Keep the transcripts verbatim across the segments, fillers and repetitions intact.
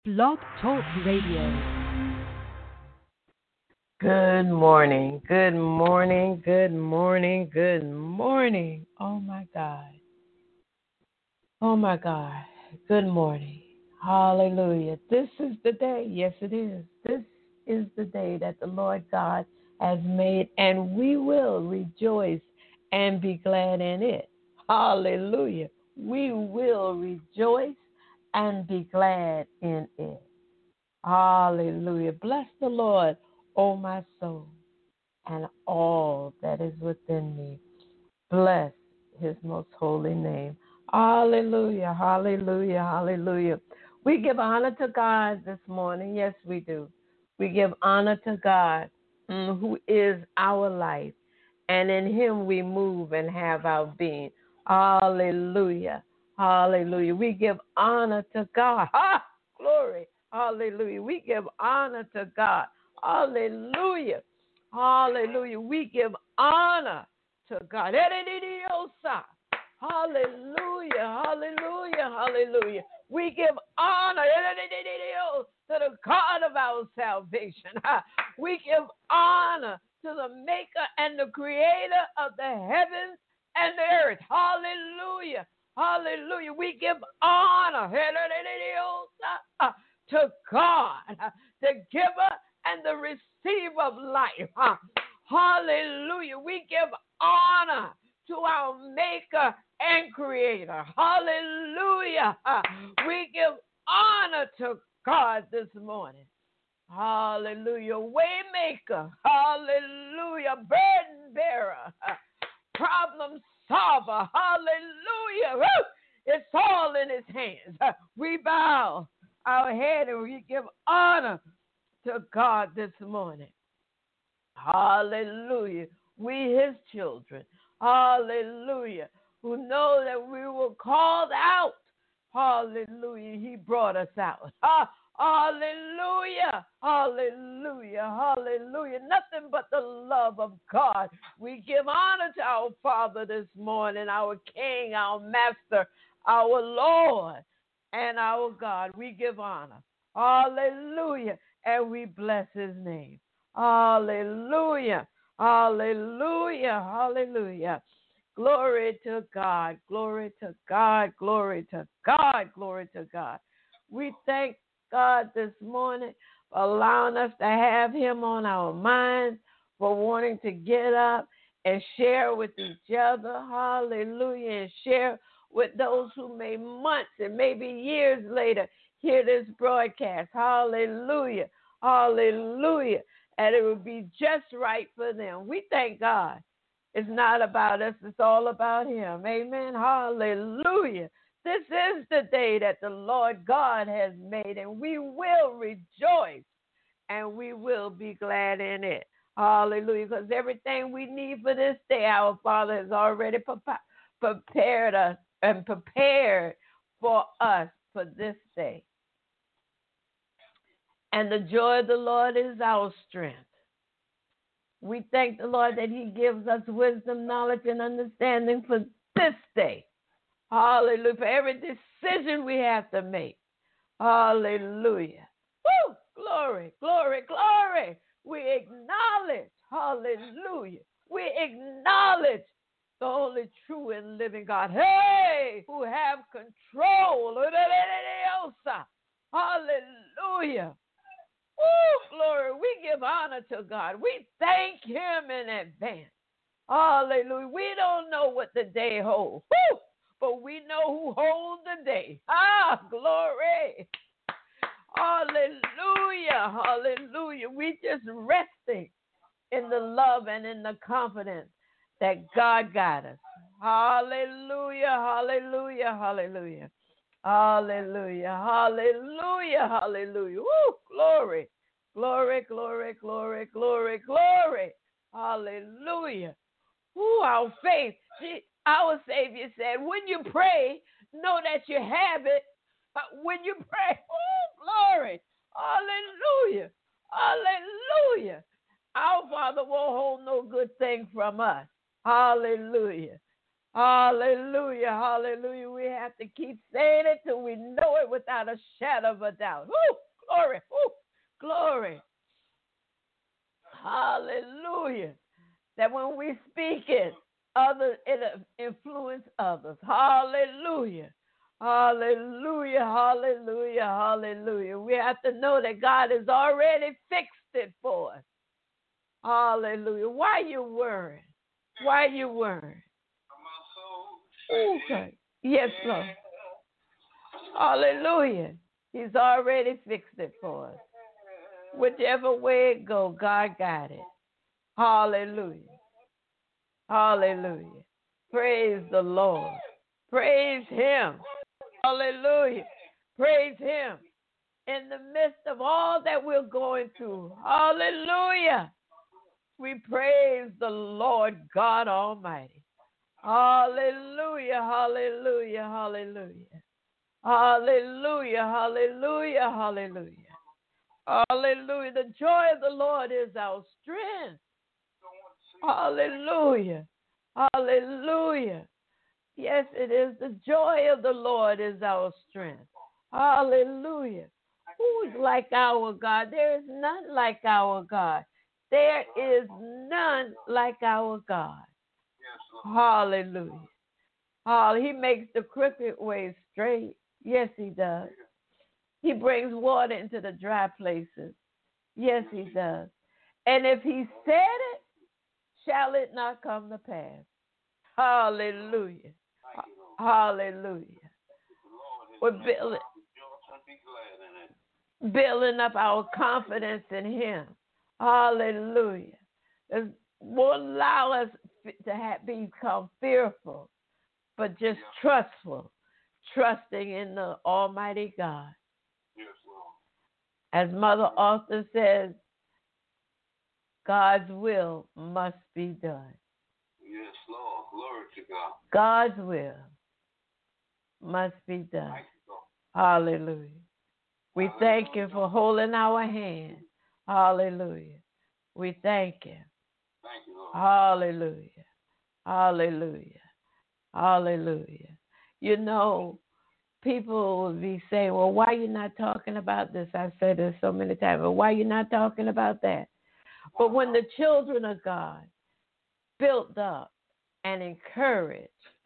Blog Talk Radio. Good morning, good morning, good morning, good morning. Oh my God. Oh my God. Good morning. Hallelujah. This is the day. Yes, it is. This is the day that the Lord God has made, and we will rejoice and be glad in it. Hallelujah. We will rejoice and be glad in it. Hallelujah. Bless the Lord, O my soul, and all that is within me. Bless his most holy name. Hallelujah, hallelujah, hallelujah. We give honor to God this morning. Yes, we do. We give honor to God, mm, who is our life, and in him we move and have our being. Hallelujah, hallelujah. We give honor to God. Ha! Glory, hallelujah. We give honor to God. Hallelujah, hallelujah. We give honor to God. Hallelujah, hallelujah, hallelujah. We give honor to the God of our salvation. We give honor to the maker and the creator of the heavens and the earth. Hallelujah, hallelujah. We give honor to God, the giver and the receiver of life. Hallelujah. We give honor to our maker and creator. Hallelujah. We give honor to God this morning. Hallelujah. Waymaker. Hallelujah. Burden bearer. Problem solver. Hallelujah. Woo! It's all in his hands. We bow our head and we give honor to God this morning. Hallelujah. We his children. Hallelujah. Who know that we were called out. Hallelujah. He brought us out. Ha- Hallelujah. Hallelujah. Hallelujah. Nothing but the love of God. We give honor to our Father this morning, our King, our Master, our Lord, and our God. We give honor. Hallelujah. And we bless his name. Hallelujah. Hallelujah. Hallelujah. Glory to God. Glory to God. Glory to God. Glory to God. We thank God this morning for allowing us to have him on our minds, for wanting to get up and share with each other. Hallelujah. And share with those who may months and maybe years later hear this broadcast. Hallelujah. Hallelujah. And it would be just right for them. We thank God. It's not about us. It's all about him. Amen. Hallelujah. This is the day that the Lord God has made, and we will rejoice and we will be glad in it. Hallelujah. Because everything we need for this day, our Father has already pre- prepared us and prepared for us for this day. And the joy of the Lord is our strength. We thank the Lord that he gives us wisdom, knowledge, and understanding for this day. Hallelujah. For every decision we have to make. Hallelujah. Woo! Glory, glory, glory. We acknowledge, hallelujah. We acknowledge the only true and living God. Hey, who have control. Hallelujah. Oh, glory. We give honor to God. We thank him in advance. Hallelujah. We don't know what the day holds, woo, but we know who holds the day. Ah, glory. Hallelujah. Hallelujah. We just resting in the love and in the confidence that God got us. Hallelujah. Hallelujah. Hallelujah. Hallelujah, hallelujah, hallelujah. Woo, glory, glory, glory, glory, glory, glory. Hallelujah. Woo, our faith. See, our Savior said, when you pray, know that you have it. But when you pray, woo, glory. Hallelujah, hallelujah. Our Father won't hold no good thing from us. Hallelujah. Hallelujah, hallelujah. We have to keep saying it till we know it without a shadow of a doubt. Woo, glory, woo, glory. Hallelujah. That when we speak it, others, it influence others. Hallelujah. Hallelujah, hallelujah, hallelujah. We have to know that God has already fixed it for us. Hallelujah. Why you worrying? Why you worrying? Okay. Yes, Lord. Hallelujah. He's already fixed it for us. Whichever way it go, God got it. Hallelujah. Hallelujah. Praise the Lord. Praise Him. Hallelujah. Praise Him. In the midst of all that we're going through. Hallelujah. We praise the Lord God Almighty. Hallelujah. Hallelujah. Hallelujah. Hallelujah. Hallelujah. Hallelujah. Hallelujah. The joy of the Lord is our strength. Hallelujah. Hallelujah. Yes, it is. The joy of the Lord is our strength. Hallelujah. Who is like our God? There is none like our God. There is none like our God. Hallelujah. Oh, He makes the crooked way straight. Yes, He does. He brings water into the dry places. Yes, He does. And if He said it, shall it not come to pass? Hallelujah. Hallelujah. We're building, building up our confidence in Him. Hallelujah. It won't allow us to have, become fearful, but just trustful, trusting in the Almighty God. As Mother Arthur says, God's will must be done. Yes, Lord. Glory to God. God's will must be done. Hallelujah. We thank you for holding our hand. Hallelujah. We thank you. Thank you, Lord. Hallelujah. Hallelujah. Hallelujah. You know, people will be saying, well, why are you not talking about this? I've said this so many times. Well, why are you not talking about that? But when the children of God built up and encouraged,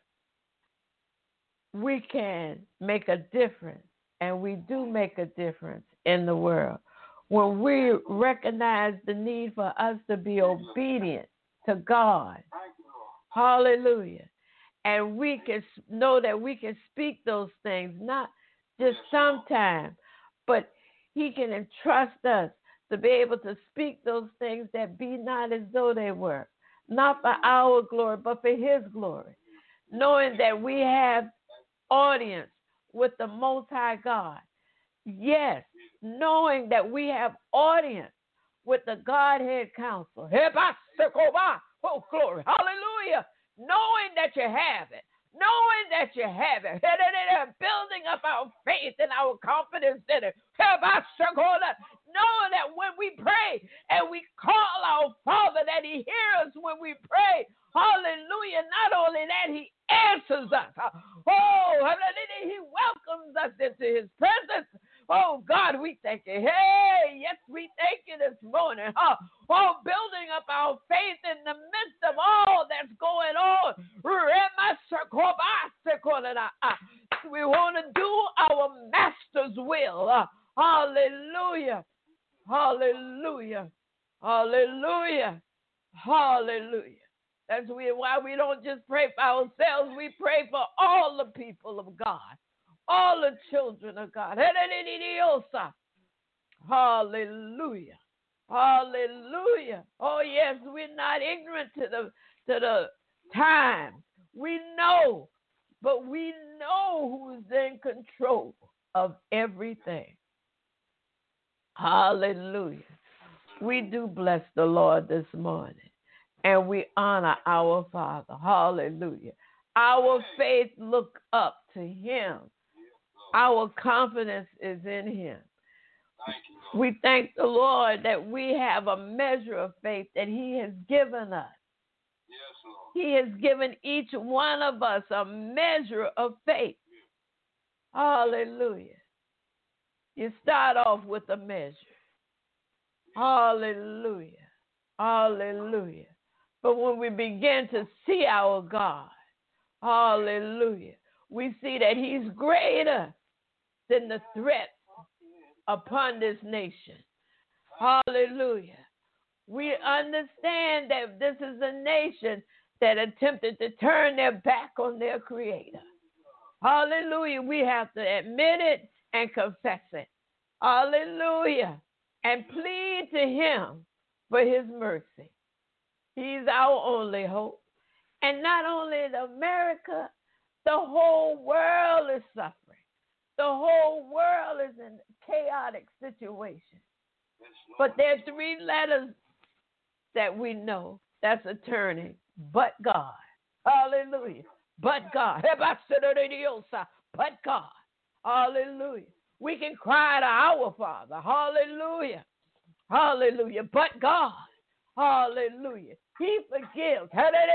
we can make a difference, and we do make a difference in the world. When we recognize the need for us to be obedient to God, hallelujah, and we can know that we can speak those things, not just sometimes, but He can entrust us to be able to speak those things that be not as though they were, not for our glory, but for His glory, knowing that we have audience with the Most High God. Yes, knowing that we have audience with the Godhead Council. Oh, glory. Hallelujah. Knowing that you have it. Knowing that you have it. Building up our faith and our confidence in it. Knowing that when we pray and we call our Father, that He hears us when we pray. Hallelujah. Not only that, He answers us. Oh, He welcomes us into His presence. Oh, God, we thank you. Hey, yes, we thank you this morning. Huh? Oh, building up our faith in the midst of all that's going on. We want to do our Master's will. Uh, hallelujah. Hallelujah. Hallelujah. Hallelujah. That's why we don't just pray for ourselves. We pray for all the people of God. All the children of God. Hallelujah. Hallelujah. Oh, yes, we're not ignorant to the to the time. We know, but we know who's in control of everything. Hallelujah. We do bless the Lord this morning, and we honor our Father. Hallelujah. Our faith look up to Him. Our confidence is in Him. Thank you, Lord. We thank the Lord that we have a measure of faith that He has given us. Yes, Lord. He has given each one of us a measure of faith. Hallelujah. You start off with a measure. Hallelujah. Hallelujah. But when we begin to see our God, hallelujah, we see that he's greater than the threat upon this nation. Hallelujah. We understand that this is a nation that attempted to turn their back on their Creator. Hallelujah. We have to admit it and confess it. Hallelujah. And plead to him for his mercy. He's our only hope. And not only in America, the whole world is suffering. The whole world is in a chaotic situation. But there are three letters that we know that's a turning. But God. Hallelujah. But God. But God. Hallelujah. We can cry to our Father. Hallelujah. Hallelujah. But God. Hallelujah. He forgives.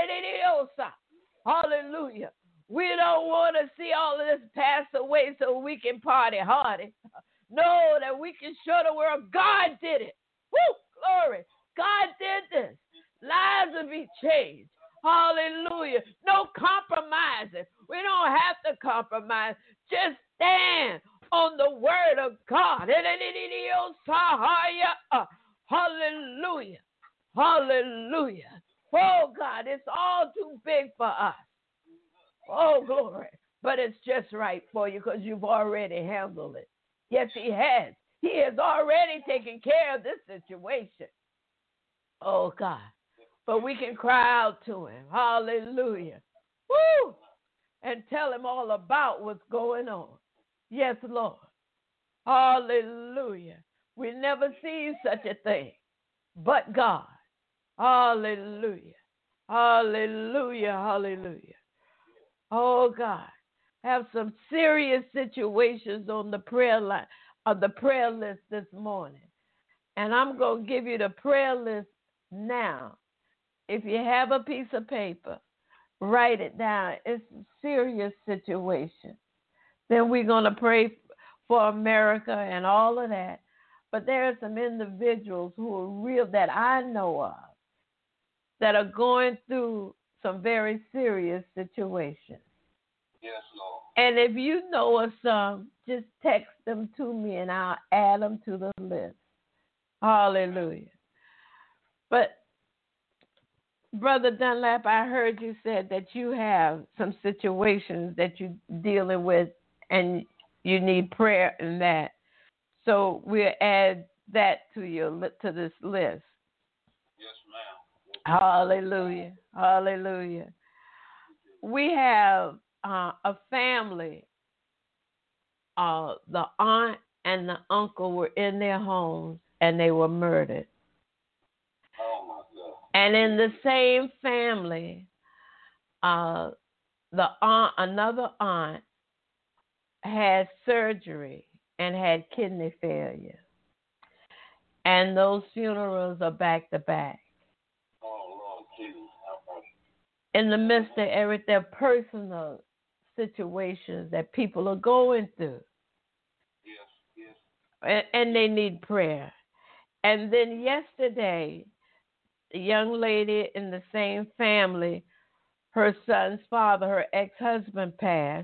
Hallelujah. We don't want to see all of this pass away so we can party hardy. No, that we can show the world God did it. Woo! Glory. God did this. Lives will be changed. Hallelujah. No compromising. We don't have to compromise. Just stand on the word of God. Hallelujah. Hallelujah. Oh, God, it's all too big for us. Oh, glory. But it's just right for you because you've already handled it. Yes, he has. He has already taken care of this situation. Oh, God. But we can cry out to him. Hallelujah. Woo! And tell him all about what's going on. Yes, Lord. Hallelujah. We never seen such a thing but God. Hallelujah. Hallelujah. Hallelujah. Oh, God. Have some serious situations on the prayer line, on the prayer list this morning. And I'm going to give you the prayer list now. If you have a piece of paper, write it down. It's a serious situation. Then we're going to pray for America and all of that. But there are some individuals who are real that I know of that are going through some very serious situations. Yes, Lord. And if you know of some, just text them to me and I'll add them to the list. Hallelujah. But Brother Dunlap, I heard you said that you have some situations that you're dealing with and you need prayer in that. So we'll add that to your to this list. Yes, ma'am. Hallelujah. Hallelujah. We have uh, a family. Uh, the aunt and the uncle were in their homes and they were murdered. Oh, my God. And in the same family, uh, the aunt, another aunt had surgery and had kidney failure. And those funerals are back to back. Oh, Lord Jesus. In the midst of every their personal situations that people are going through. Yes, yes. And, and they need prayer. And then yesterday, a young lady in the same family, her son's father, her ex-husband passed.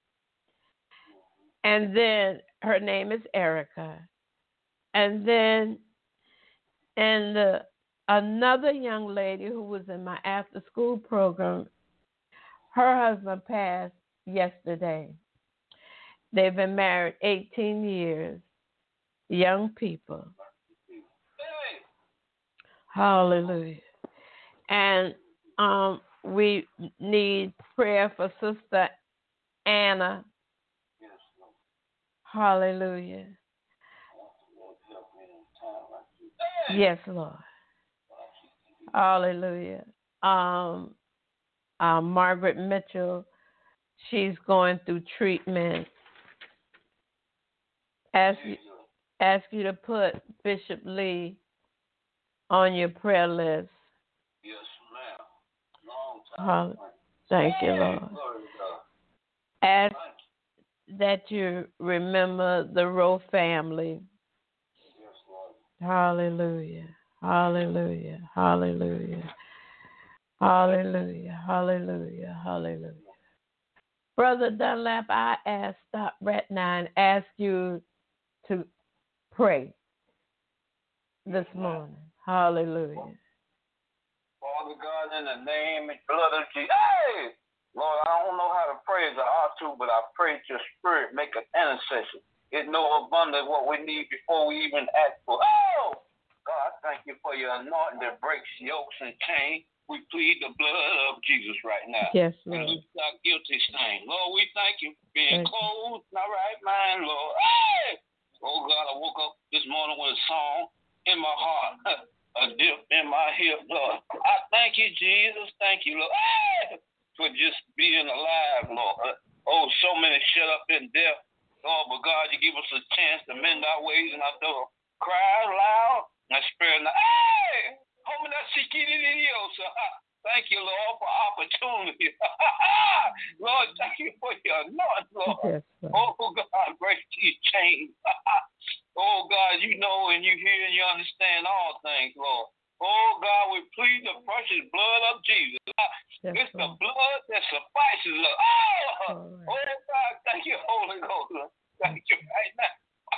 And then her name is Erica. And then and the, another young lady who was in my after-school program, her husband passed yesterday. They've been married eighteen years, young people. Hey. Hallelujah. And um, we need prayer for Sister Anna. Yes, Lord. Hallelujah. Lord, help me in a time like this. Hey. Yes, Lord. Hallelujah. Um, uh, Margaret Mitchell, she's going through treatment. Ask you, ask you to put Bishop Lee on your prayer list. Yes, ma'am. Hallelujah. Thank you, Lord. Ask that you remember the Rowe family. Hallelujah. Hallelujah. Hallelujah. Hallelujah. Hallelujah. Hallelujah. Brother Dunlap, I ask, stop right now and ask you to pray this morning. Hallelujah. Father God, in the name and blood of Jesus. Hey! Lord, I don't know how to pray as I ought to, but I pray your spirit make an intercession. It know abundantly what we need before we even ask for. Oh! God, thank you for your anointing that breaks yokes and chains. We plead the blood of Jesus right now. Yes, Lord. And loose our guilty stain. Lord, we thank you for being thank clothed in our right mind, Lord. Hey! Oh, God, I woke up this morning with a song in my heart, a dip in my hip, Lord. I thank you, Jesus. Thank you, Lord, hey! for just being alive, Lord. Oh, so many shut up in death, Lord, but God, you give us a chance to mend our ways and our door. Cry loud and spare not. Hey! Thank you, Lord, for opportunity. Lord, thank you for your anointing, Lord. Yes, oh, God, break these chains. Oh, God, you know and you hear and you understand all things, Lord. Oh, God, we plead the precious blood of Jesus. Yes, it's Lord. The blood that suffices us. Oh, right. Oh, God, thank you, Holy Ghost. Thank you right now.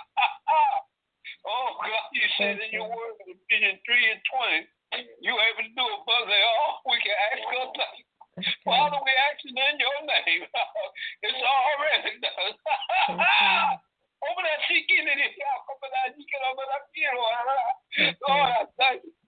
Oh, God, you said in your word, Ephesians three and twenty, you're able to do abundantly all we can ask or think. Father, we ask you in your name. It's already done. Open that seat in it. Open that you can open that here. Lord, I thank you.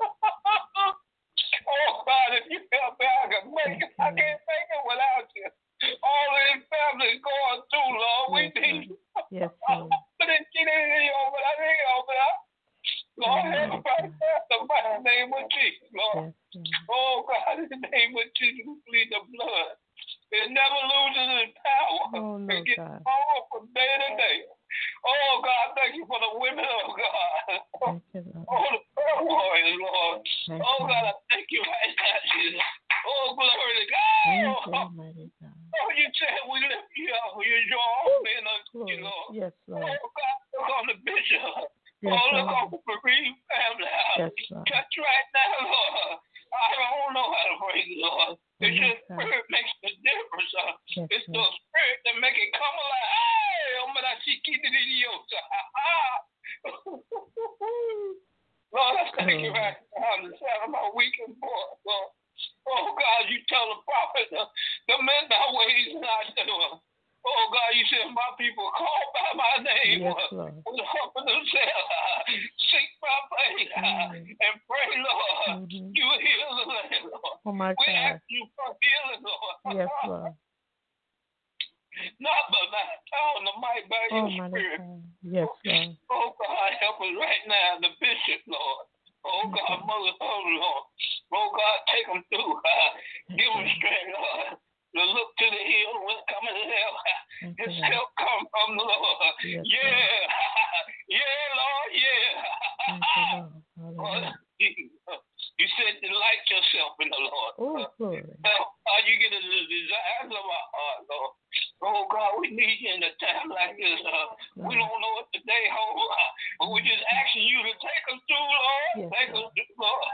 Oh, God, if you help me, I can make it. I can't make it without you. All of this family is going through, Lord. We need you. Yes, Lord. Open that seat in it. Open that here. Open that. Lord, help us in the mighty name of Jesus, Lord. Yes, oh, God, in the name of Jesus, we plead the blood. It never loses its power. Oh, no, it gets God. power from day to day. Oh, God, thank you for the women of God. Thank you, Lord. Oh, the prayer warriors, Lord. Thank oh, you. God, I thank you right now, Jesus. Oh, glory to God. Thank you, Almighty God. Oh, you said we lift you up. You draw all men unto you, Lord. Yes, Lord. Oh, God, look on the bishop. Yes, oh, look Lord. on the bereaved family. Yes, Lord. Touch right now, Lord. I don't know how to pray, Lord. It's your spirit makes the difference. Uh. Yes, it's Lord. the spirit that make it come alive. Hey, oh, man, I see kid idiot. Lord, I thank you right now. I'm the sound of my weakened voice, Lord. Oh, God, you tell the prophet to, to mend our ways and our doing. Oh, God, you said my people call by my name. Yes, Lord. With the help of themselves. Seek my face mm. and pray, Lord. Mm-hmm. You heal the land, Lord. Oh, my we God. ask you for healing, Lord. Yes, Lord. Not by my power and the might by oh, your spirit. God. Yes, Lord. Oh, God, help us right now, the bishop, Lord. Oh, God, okay. Mother, oh, Lord. Oh, God, take them through. Uh, give them strength, Lord. To look to the hill when coming to help. His help come from the Lord. Yes, yeah. yeah, Lord, yeah. Lord, you said delight yourself in the Lord. Oh, glory. Uh, you get the desires of our heart, Lord. Oh, God, we need you in a time like this. Uh, no. We don't know what the day holds, uh, but we're just asking you to take us through, Lord. Yes, take Lord. us through, Lord.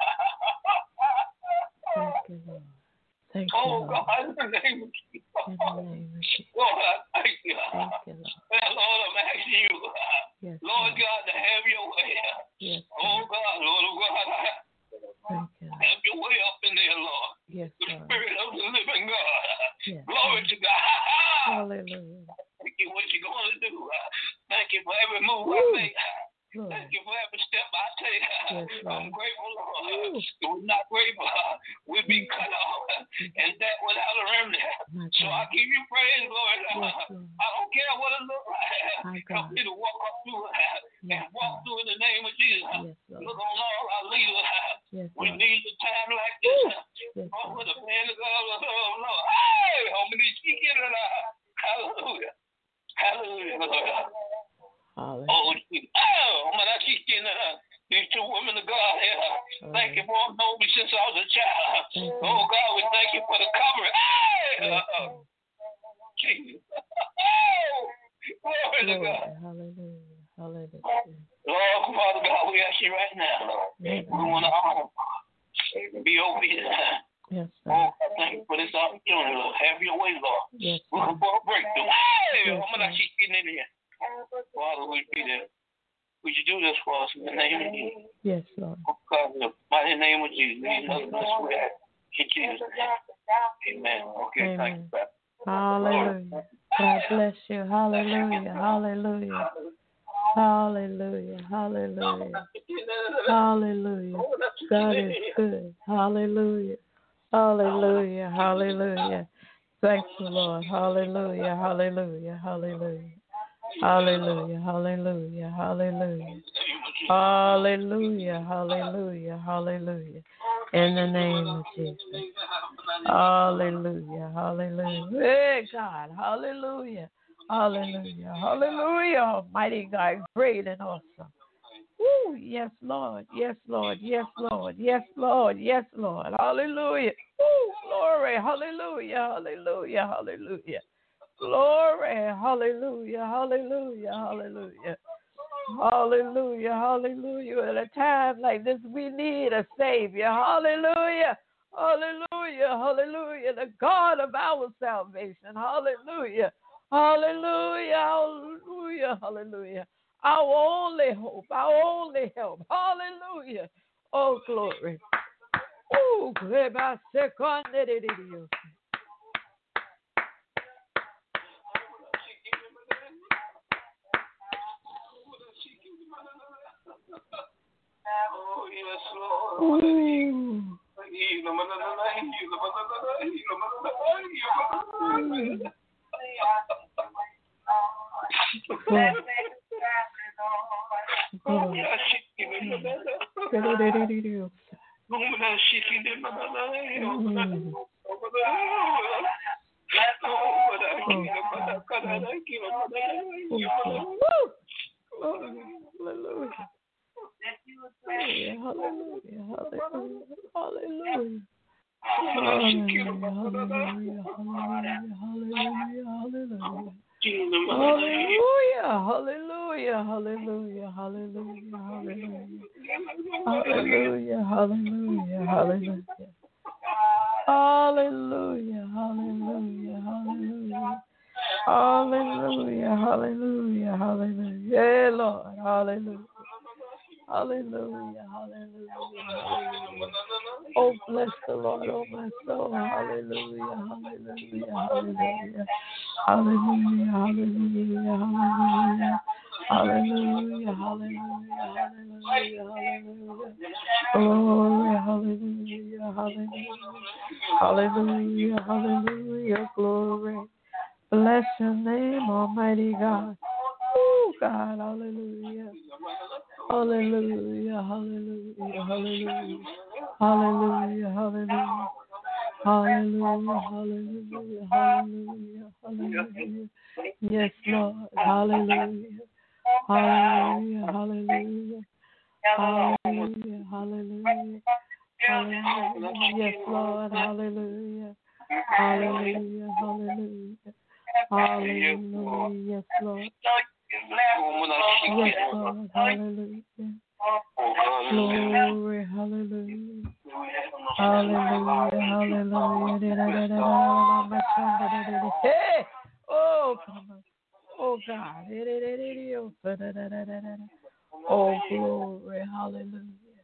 Thank you, Lord. Thank you, oh, Lord. God, in the name of Jesus. In the name of Jesus. Lord, I thank you. Thank you, Lord. And Lord, I'm asking you, yes, Lord, Lord God, to have your way. Yes, oh, God, Lord, oh, God, thank you, Lord. have your way up in there, Lord. Yes, the Lord. Spirit of the living God. Yes, Glory Lord. to God. Hallelujah. Thank you what you're going to do. Thank you for every move Woo. I make. Lord. Thank you for every step I take. Yes, I'm Lord. grateful, Lord. If we're not grateful, we'll be cut off. And that without a remnant. So I give you praise, Lord. Yes, I don't care what it looks like. Help me to walk up through it and yes, walk through in the name of Jesus. Yes, Look on all our leaders. Yes, we Lord. need a time like this. Yes, oh, with the man of God, oh, Lord. Hey, homie, she get it out. Hallelujah. Hallelujah, Lord. Hallelujah. Oh, oh, man, I keep getting uh, these two women of God here. Uh, thank you for them knowing me since I was a child. Thank oh, God, we thank you for Would you do this for us in the name of Jesus? Yes, Lord. Oh, God, in the mighty name of Jesus. We know this we ask in Jesus' name. Amen. Okay, Amen. thank you, Pastor. Hallelujah. God bless you. Hallelujah. Hallelujah. Hallelujah. Hallelujah. Hallelujah. God is good. Hallelujah. Hallelujah. Hallelujah. Thank you, Lord. Hallelujah. Hallelujah. Hallelujah. Hallelujah. Hallelujah. Hallelujah. Hallelujah. Hallelujah. Hallelujah. In the name of Jesus. Hallelujah. Hallelujah. Hey, God. Hallelujah. Hallelujah. Hallelujah. Almighty God, great and awesome. Woo. Yes, Lord. Yes, Lord. Yes, Lord. Yes, Lord. Yes, Lord. Hallelujah. Woo. Glory. Hallelujah. Hallelujah. Hallelujah. Glory. Hallelujah. Hallelujah. Hallelujah. Hallelujah. Hallelujah. At a time like this, we need a Savior. Hallelujah. Hallelujah. Hallelujah. The God of our salvation. Hallelujah. Hallelujah. Hallelujah. Hallelujah. Our only hope. Our only help. Hallelujah. Oh, glory. Oh, glory. Oh, yes, Lord. Ooh. Hallelujah. Hallelujah, hallelujah, hallelujah, hallelujah. Hallelujah, hallelujah, hallelujah, hallelujah. Hallelujah, hallelujah, hallelujah, hallelujah, hallelujah. Hallelujah, hallelujah, hallelujah. Hallelujah, hallelujah, hallelujah. Hallelujah, hallelujah, hallelujah. Yeah, Lord, hallelujah. Hallelujah, hallelujah, hallelujah. Oh, bless the Lord, oh my soul. Hallelujah, hallelujah, hallelujah. Hallelujah, hallelujah, hallelujah. Hallelujah, hallelujah, hallelujah, hallelujah. Glory, hallelujah, hallelujah. Hallelujah, hallelujah, glory. Bless your name, Almighty God. Oh, God, hallelujah. Hallelujah, hallelujah, hallelujah. Hallelujah, hallelujah. Hallelujah, hallelujah, hallelujah, hallelujah. Yes, Lord, hallelujah. Hallelujah, hallelujah. Hallelujah, hallelujah. Hallelujah. Yes, Lord, hallelujah. Hallelujah, hallelujah. Hallelujah, yes, Lord. Yes, Lord, hallelujah. Glory, hallelujah. Hallelujah, hallelujah. Hey! Oh, come on. Oh, God. Oh, glory, hallelujah.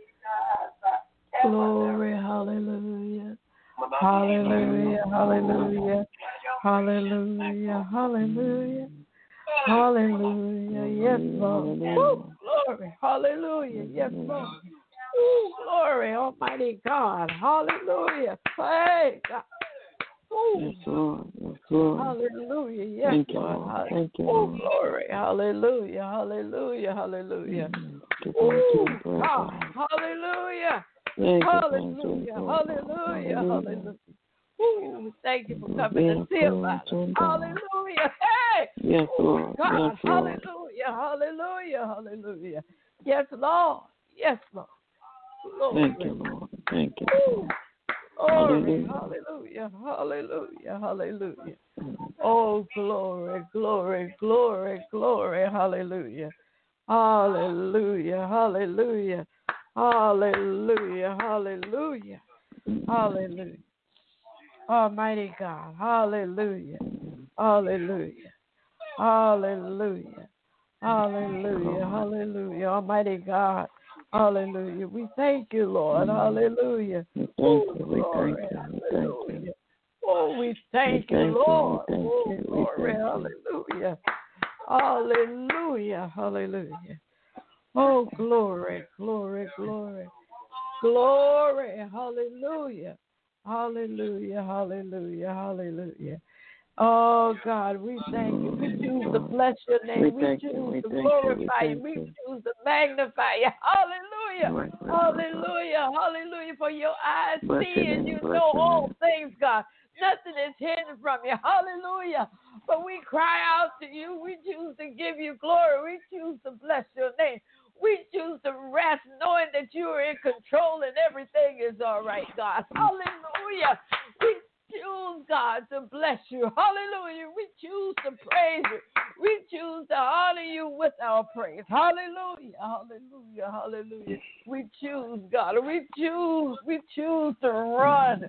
Glory, hallelujah. Hallelujah, hallelujah. Hallelujah, hallelujah. Hallelujah, yes, Lord. Woo, glory, hallelujah, yes, Lord. Woo, glory, Almighty God. Hallelujah. Hey, God. Woo. Yes, Lord. Yes, Lord. Hallelujah, yes, Thank you, Lord. Lord. Thank you, Woo, Lord. glory, hallelujah, hallelujah, hallelujah. Thank Woo, you, God, hallelujah. Thank Hallelujah, you, hallelujah, hallelujah. Ooh, thank you for coming to see about us. Hallelujah. Hey! Yes, Lord. God, Yes, Lord. hallelujah, hallelujah, hallelujah. Yes, Lord. Yes, Lord. Glory. Thank you, Lord. Thank you. Ooh. Glory, Hallelujah. hallelujah, hallelujah, hallelujah. Oh, glory, glory, glory, glory, hallelujah. Hallelujah, hallelujah, hallelujah, hallelujah, hallelujah. Almighty God, hallelujah, hallelujah, hallelujah, Hallelujah. Hallelujah. Almighty God. Hallelujah. We thank you, Lord. Hallelujah. We thank Oh, you. We glory. thank you. We thank you. Hallelujah. Oh, we thank We you, thank you. Lord. We thank Oh, you. We glory. thank you. Hallelujah. Hallelujah. Hallelujah. Oh, glory, glory, glory. Glory. Hallelujah. Hallelujah. Hallelujah. Hallelujah. Oh, God, we thank you. We choose to bless your name. We We thank you. choose We to thank you. We glorify you. thank We you. choose to magnify you. Hallelujah. Right, right, right, right. Hallelujah. Hallelujah. For your eyes Bless see your and name. you Bless know your all name. things, God. Nothing is hidden from you. Hallelujah. But we cry out to you. We choose to give you glory. We choose to bless your name. We choose to rest knowing that you are in control and everything is all right, God. Hallelujah. We choose, God, to bless you. Hallelujah. We choose to praise you. We choose to honor you with our praise. Hallelujah. Hallelujah. Hallelujah. We choose, God. We choose. We choose to run.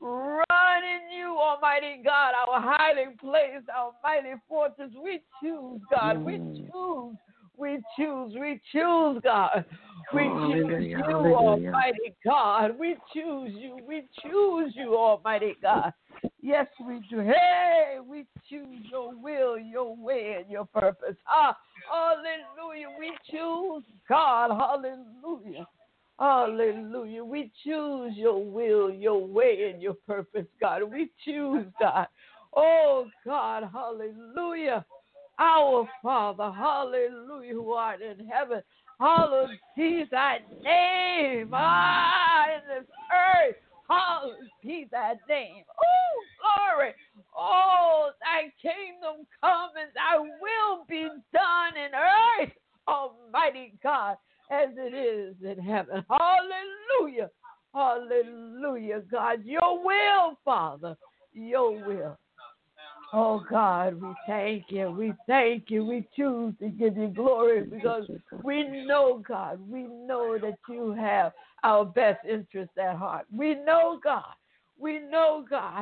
Run in you, Almighty God, our hiding place, our mighty fortress. We choose, God. We choose. We choose, we choose, God. We choose you, Almighty God. We choose you. We choose you, Almighty God. Yes, we do. Hey, we choose your will, your way, and your purpose. Ah, hallelujah. We choose God. Hallelujah. Hallelujah. We choose your will, your way, and your purpose, God. We choose, God. Oh, God. Hallelujah. Our Father, hallelujah, who art in heaven, hallowed be thy name. Ah, in this earth, hallowed be thy name. Oh, glory. Oh, thy kingdom come and thy will be done in earth, Almighty God, as it is in heaven. Hallelujah. Hallelujah, God. Your will, Father, your will. Oh, God, we thank you. We thank you. We choose to give you glory because we know, God, we know that you have our best interests at heart. We know, God. We know, God.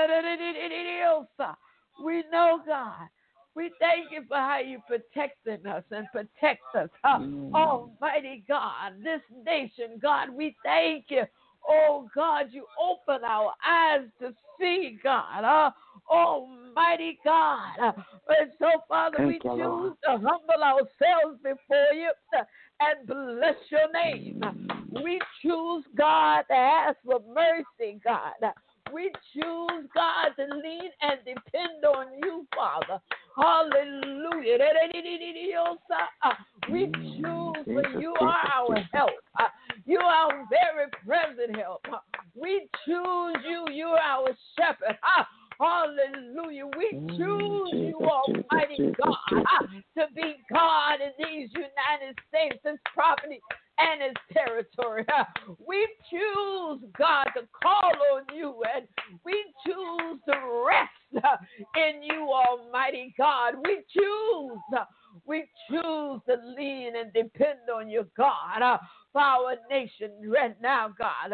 We know, God. We thank you for how you protected us and protect us. Uh, Almighty God, this nation, God, we thank you. Oh, God, you open our eyes to see, God. Uh, Almighty God. Uh, and so, Father, Thank we you, choose Lord. to humble ourselves before you uh, and bless your name. Uh, we choose, God, to ask for mercy, God. Uh, we choose, God, to lean and depend on you, Father. Hallelujah. Uh, we choose, for you are our help. Uh, you are our very present help. Uh, we choose you. You are our shepherd. Uh, Hallelujah. We choose you, Almighty God, uh, to be God in these United States, His property and His territory. Uh, we choose, God, to call on you, and we choose to rest uh, in you, Almighty God. We choose, uh, we choose to lean and depend on you, God, uh, for our nation right now, God.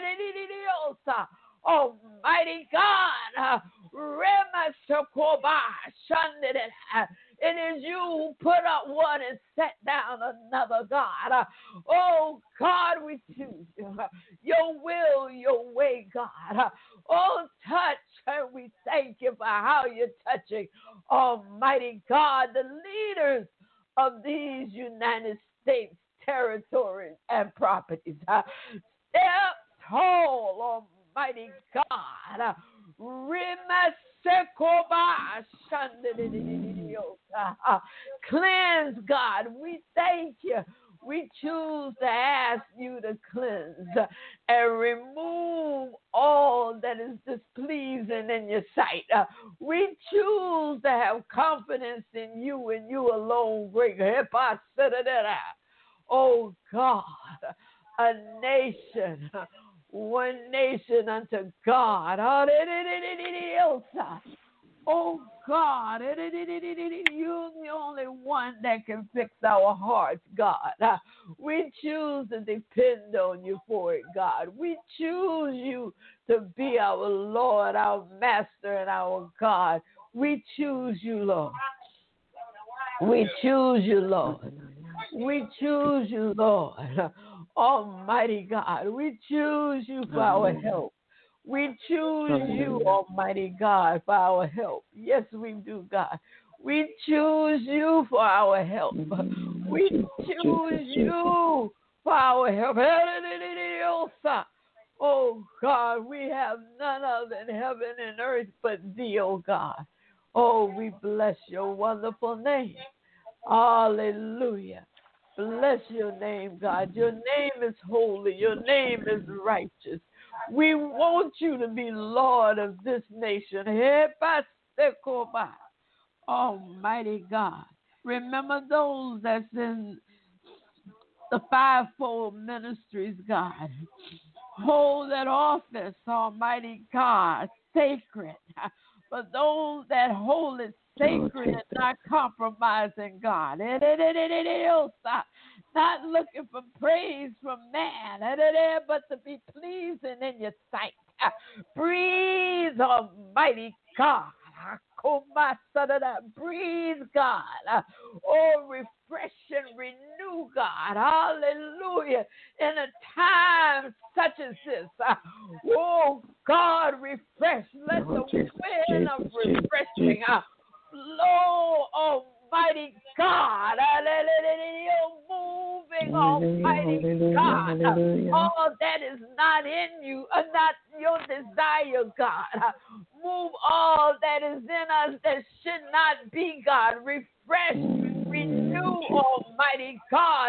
Almighty God, uh, it is you who put up one and set down another, God. Uh, oh, God, we choose you. Uh, your will, your way, God. Uh, oh, touch, and we thank you for how you're touching, Almighty God, the leaders of these United States territories and properties. Uh, step tall, Almighty God. Uh, Cleanse, God. We thank you. We choose to ask you to cleanse and remove all that is displeasing in your sight. Uh, we choose to have confidence in you and you alone. Great. Oh, God, a nation. One nation unto God. Oh, God. You're the only one that can fix our hearts, God. We choose to depend on you for it, God. We choose you to be our Lord, our Master, and our God. We choose you, Lord. We choose you, Lord. We choose you, Lord. Almighty God, we choose you for our help. We choose you, Almighty God, for our help. Yes, we do, God. We choose you for our help. We choose you for our help. Oh, God, we have none other in heaven and earth but thee, oh, God. Oh, we bless your wonderful name. Hallelujah. Bless your name, God. Your name is holy. Your name is righteous. We want you to be Lord of this nation. Almighty God. Remember those that's in the fivefold ministries, God. Hold that office, Almighty God, sacred. For those that hold it sacred and not compromising, God. Not looking for praise from man, but to be pleasing in your sight. Breathe, Almighty God. Breathe, God. Oh, refresh and renew, God. Hallelujah. In a time such as this. Oh, God, refresh. Let the wind of refreshing blow, Almighty God. Moving, Almighty God. All that is not in you, uh, not your desire, God. Move all that is in us that should not be, God. Refresh, renew, Almighty God.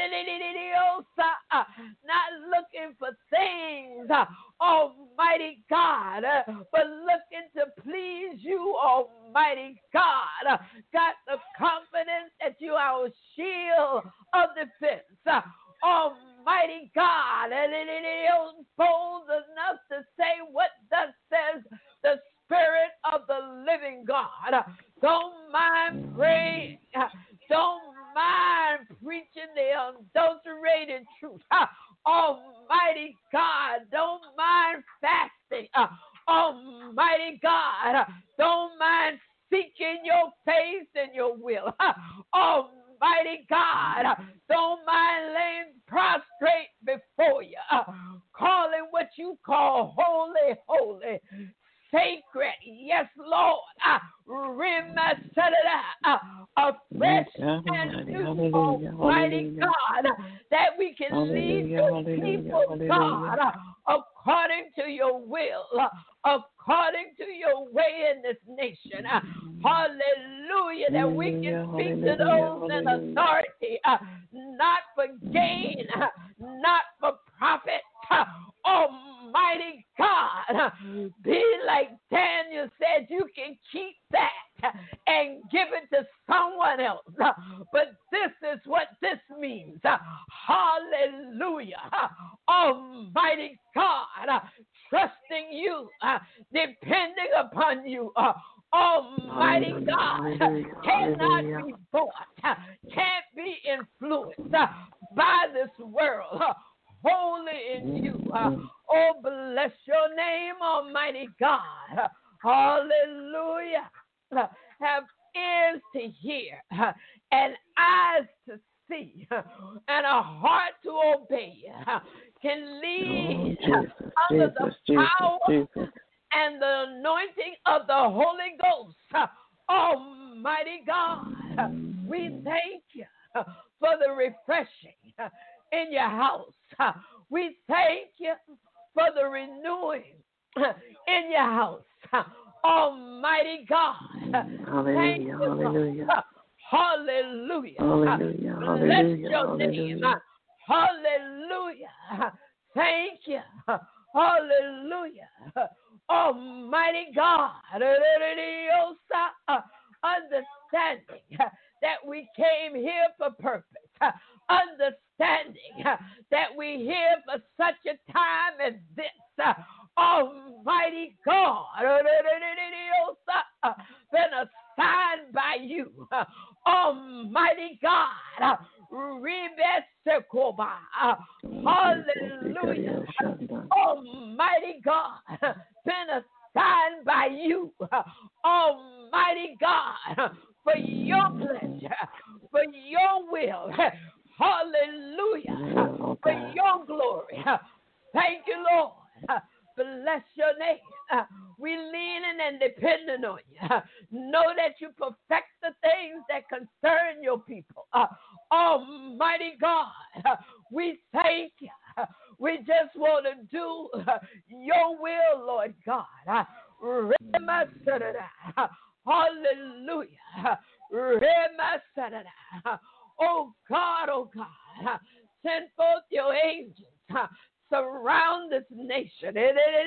Not looking for things, Almighty God, but looking to please you, Almighty God. Got the confidence that you are our shield of defense. Almighty God, and it is bold enough to say what thus says the Spirit of the living God. Don't mind praying. Don't mind preaching the unadulterated truth. Almighty God, don't mind fasting. Almighty God, don't mind seeking your face and your will. Almighty God, don't mind laying prostrate before you, calling what you call holy, holy, sacred. Yes, Lord. A fresh and new, Almighty God, that we can lead your people, God, according to your will, according to your way in this nation. Hallelujah. That we can speak to those in authority, not for gain, not for profit. Almighty God, be like Daniel said, you can keep that and give it to someone else. But this is what this means. Hallelujah. Almighty God, trusting you, depending upon you. Almighty God cannot be bought, can't be influenced by this world. Holy in you. Oh, bless your name, Almighty God. Hallelujah. Have ears to hear and eyes to see and a heart to obey. Can lead oh, Jesus, under Jesus, the power Jesus, Jesus. and the anointing of the Holy Ghost. Almighty God, we thank you for the refreshing in your house. We thank you for the renewing in your house. Almighty God. Hallelujah. Thank you, hallelujah. Hallelujah. Hallelujah. Bless Hallelujah. your Hallelujah. name. Hallelujah. Thank you. Hallelujah. Almighty God. Understanding that we came here for purpose. Understanding that we here for such a time as this. Almighty God, been assigned by you. Almighty God, hallelujah. Almighty God, been assigned by you. Almighty God, for your pleasure, for your will. Hallelujah. Oh, for your glory. Thank you, Lord. Bless your name. We leaning and depending on you. Know that you perfect the things that concern your people. Almighty God, we thank you. We just want to do your will, Lord God. Hallelujah. Oh God, oh God, send forth your angels. Surround this nation.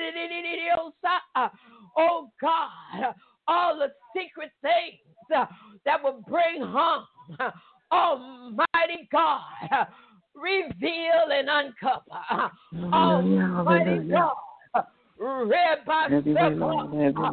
Oh God, all the secret things that will bring harm. Almighty God, reveal and uncover. Almighty God. Reba Hallelujah,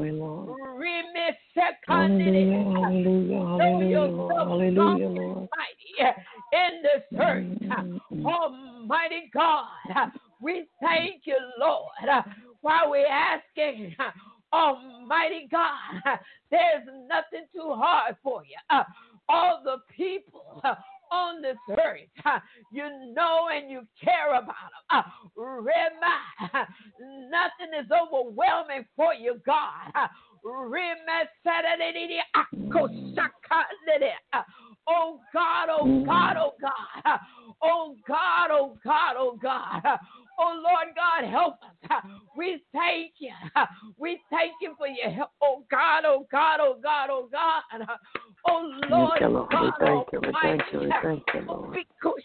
hallelujah, Lord. In this earth, Almighty God, we thank you, Lord, while we're asking, Almighty God, there's nothing too hard for you. All the people on this earth, you know and you care about them. Rema, nothing is overwhelming for you, God. Rema, oh God, oh God, oh God, oh God, oh God, oh God. Oh Lord God, help us. We thank you. We thank you for your help. Oh God, oh God, oh God, oh God. Oh Lord, thank you, Lord. God, we thank you, we thank you, we thank you, Lord.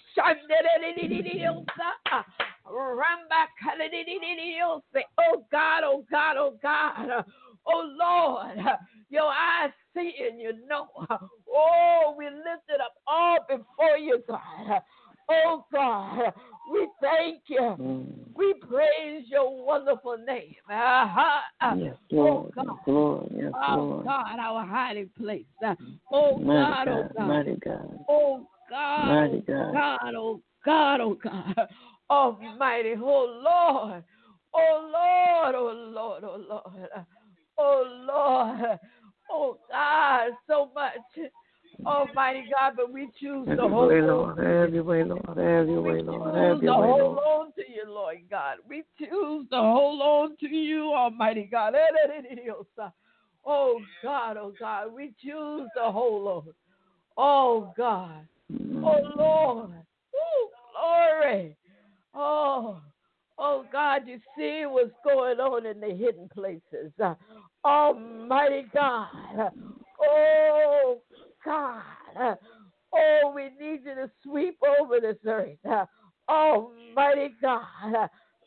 Oh God, oh God, oh God. Oh Lord, your eyes see and you know. Oh, we lift it up all before you, God. Oh God, we thank you. Mm. We praise your wonderful name. Uh-huh. Yes, Lord. Oh God, yes, Lord. Yes, oh Lord. God, our hiding place. Oh Mighty God, oh God, mighty God. oh God, mighty oh God. God, oh God, oh God, Almighty, oh Lord, oh Lord, oh Lord, oh Lord, oh Lord, oh God, so much. Almighty God, but we choose have to your hold way, on. Lord. Have your way, Lord. Have your way, Lord. Have your way, Lord. Lord. Hold on to you, Lord God. We choose to hold on to you, Almighty God. Oh God, oh God, we choose to hold on. Oh God, oh Lord, oh glory, oh. Oh, God, you see what's going on in the hidden places. Uh, Almighty God. Oh, God. Uh, oh, we need you to sweep over this earth. Uh, Almighty God. Uh,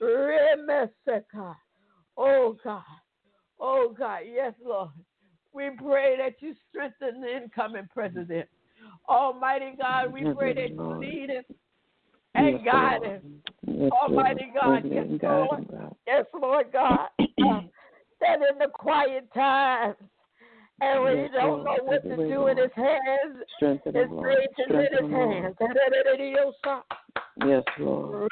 oh, God. Oh, God. Yes, Lord. We pray that you strengthen the incoming president. Almighty God, we pray that you lead him and guide him. Yes, Almighty God, yes, Lord. Yes, Lord God. Uh, that in the quiet times, and when yes, he don't Lord. know what to do in his hands, his grace is in his hands. Yes, Lord.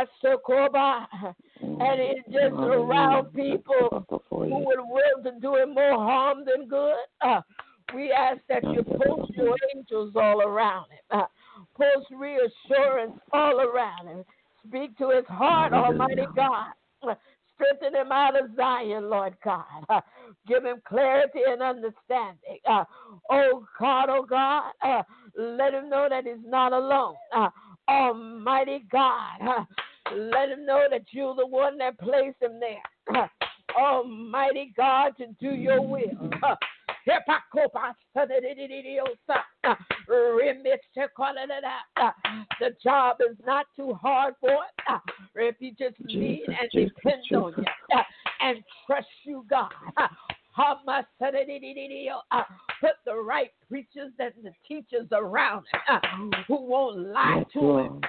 And he's just around people who would will to do him more harm than good. Uh, we ask that you post your angels all around him. Uh, post reassurance all around him. Speak to his heart, Almighty God. Strengthen him out of Zion, Lord God. Uh, give him clarity and understanding. Uh, oh God, oh God, uh, let him know that he's not alone. Uh, Almighty God, uh, let him know that you're the one that placed him there. Uh, Almighty God, to do your will. Uh, the job is not too hard for it. If you just lean and depend on you and trust you, God. Put the right preachers and the teachers around him who won't lie to him.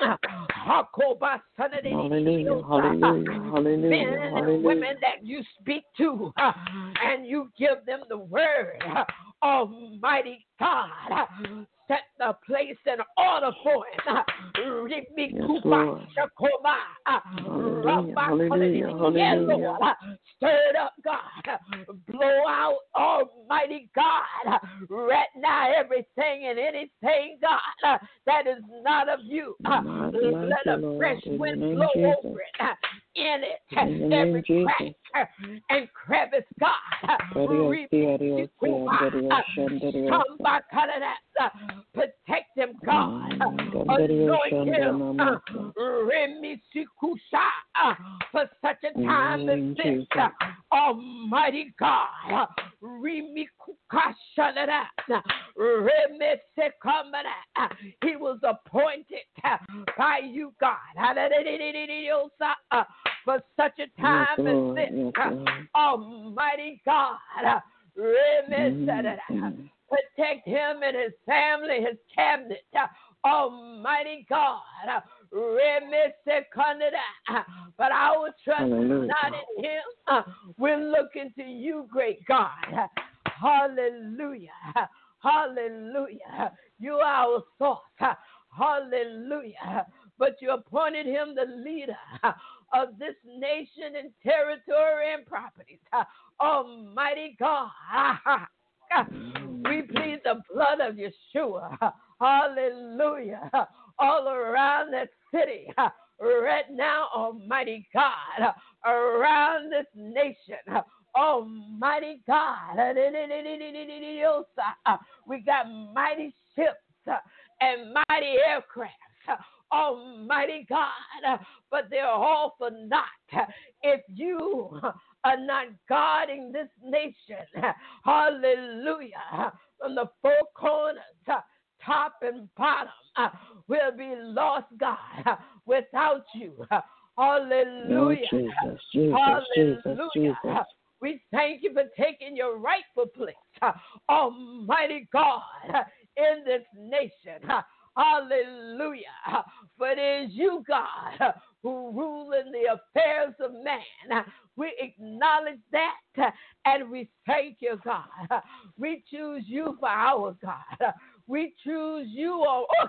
Hallelujah, hallelujah, hallelujah. Men and women that you speak to and you give them the word. Almighty God. set the place in order for it. Yes, Lord. Hallelujah. Hallelujah. Stir it up, God. Blow out, Almighty God. Right now, everything and anything, God, that is not of you. Let a fresh wind blow over it. In it, every crack and crevice, God. Protect him, God. Anoint him for such a time as this. Almighty God. He was appointed by you, God, for such a time as this. Almighty God. Protect him and his family, his cabinet. Almighty God. But our trust is not in him. We're looking to you, great God. Hallelujah. Hallelujah. You are our source. Hallelujah. But you appointed him the leader of this nation and territory and properties. Almighty God. We plead the blood of Yeshua. Hallelujah. All around that city. Right now, Almighty God. Around this nation. Almighty God. We got mighty ships and mighty aircraft. Almighty God, but they're all for naught if you are not guarding this nation. Hallelujah. From the four corners, top and bottom, we'll be lost, God, without you. Hallelujah. Oh, Jesus, Jesus, Hallelujah. Jesus, Jesus. We thank you for taking your rightful place, Almighty God, in this nation. Hallelujah. For it is you, God, who rule in the affairs of man. We acknowledge that and we thank you, God. We choose you for our God. We choose you,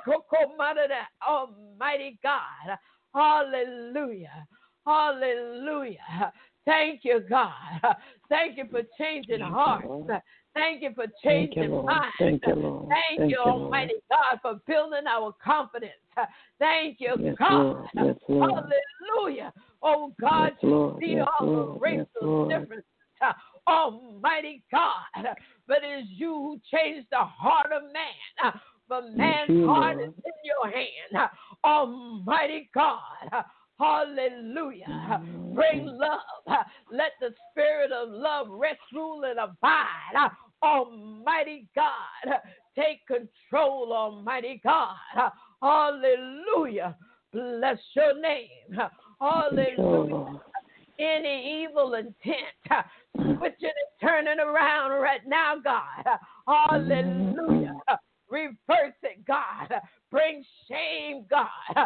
Almighty God. Hallelujah. Hallelujah. Thank you, God. Thank you for changing hearts. Thank you for changing Thank you, Lord. minds. Thank you, Lord. Thank, Thank you, you, Almighty God, for building our confidence. Thank you, Yes, God. Lord. Yes, Lord. Hallelujah. Oh, God, Yes, Lord. you see Yes, all Lord. the racial Yes, Lord. differences. Almighty God. But it is you who changed the heart of man. For man's you, heart Lord. is in your hand. Almighty God. Hallelujah. Mm-hmm. Bring love. Let the spirit of love rest, rule, and abide. Almighty God, take control, Almighty God. Hallelujah. Bless your name. Hallelujah. Any evil intent, switching and turning around right now, God. Hallelujah. Reverse it, God. Bring shame, God.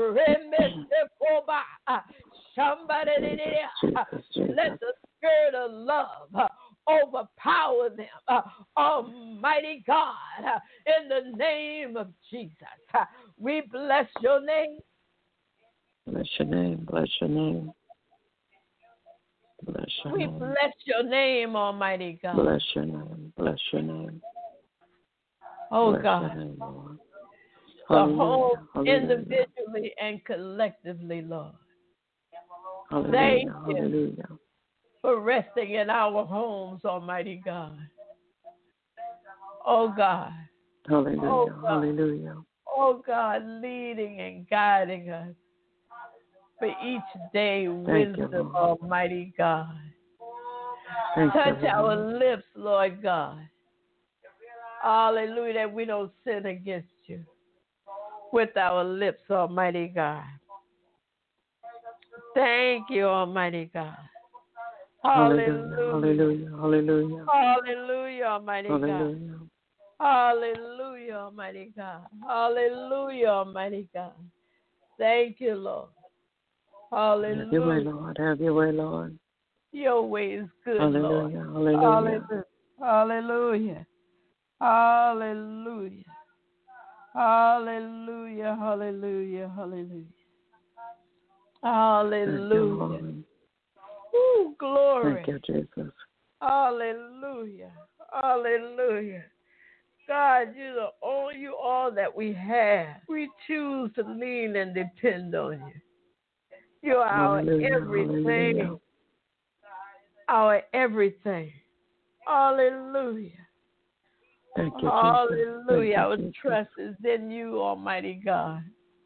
Somebody, let the spirit of love overpower them. Uh, Almighty God, uh, in the name of Jesus, uh, we bless your name. Bless your name. Bless your name. Bless your we name. bless your name, Almighty God. Bless your name. Bless your name. Oh, bless God. Your name, Lord. The Hallelujah. whole Hallelujah. individually and collectively, Lord. Hallelujah. Thank you Hallelujah. for resting in our homes, Almighty God. Oh, God. Hallelujah. Oh, God. Hallelujah. Oh, God, leading and guiding us for each day, Thank wisdom, you, Almighty God. Thank Touch you, our Lord. lips, Lord God. Hallelujah, that we don't sin against you with our lips, Almighty God. Thank you, Almighty God. Hallelujah. Hallelujah. Hallelujah. Hallelujah, Almighty God. Hallelujah. Hallelujah, Almighty God. Hallelujah, Almighty God. Thank you, Lord. Hallelujah. Have your way, Lord. Have your way, Lord. Your way is good, Hallelujah. Lord. Hallelujah. Hallelujah. Hallelujah. Hallelujah. Hallelujah, hallelujah, hallelujah. Hallelujah. Ooh, glory. Thank you, Jesus. Hallelujah. Hallelujah. God, you're the only you all that we have. We choose to lean and depend on you. You're our Hallelujah, everything. hallelujah. Our everything. Hallelujah. Thank you, Hallelujah. Our Jesus. trust is in you, Almighty God.